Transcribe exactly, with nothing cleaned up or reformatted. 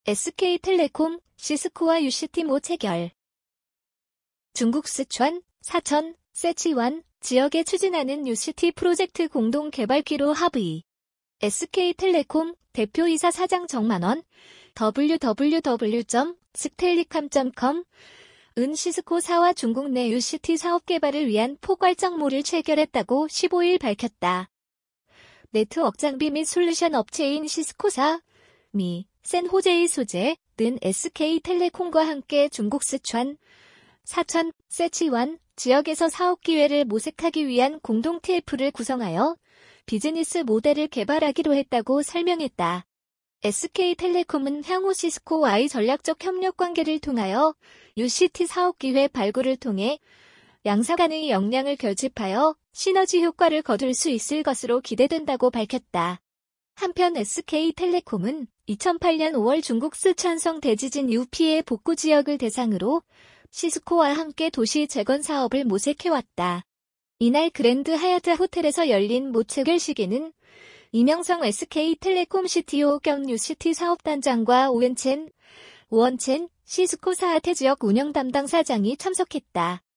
에스케이텔레콤, 시스코와 유씨티 모 체결. 중국 스촨, 사천, 세치완 지역에 추진하는 유씨티 프로젝트 공동 개발 기로 합의. 에스케이텔레콤 대표이사 사장 정만원, 더블유 더블유 더블유 점 스텔리캄 점 컴 은 시스코사와 중국 내 유씨티 사업 개발을 위한 포괄적모를 체결했다고 십오일 밝혔다. 네트워크 장비 및 솔루션 업체인 시스코사, 미, 센호제이 소재는 에스케이텔레콤과 함께 중국 스촨, 사천, 세치완 지역에서 사업 기회를 모색하기 위한 공동 티에프를 구성하여 비즈니스 모델을 개발하기로 했다고 설명했다. 에스케이텔레콤은 향후 시스코와의 전략적 협력 관계를 통하여 유씨티 사업 기회 발굴을 통해 양사 간의 역량을 결집하여 시너지 효과를 거둘 수 있을 것으로 기대된다고 밝혔다. 한편 에스케이텔레콤은 이천팔년 오월 중국 스촨성 대지진 이후 피해 복구 지역을 대상으로 시스코와 함께 도시 재건 사업을 모색해왔다. 이날 그랜드 하얏트 호텔에서 열린 모 체결식에는 이명성 에스케이텔레콤 씨티오 겸 유씨티 사업단장과 오은첸, 오원첸 시스코사 하태 지역 운영 담당 사장이 참석했다.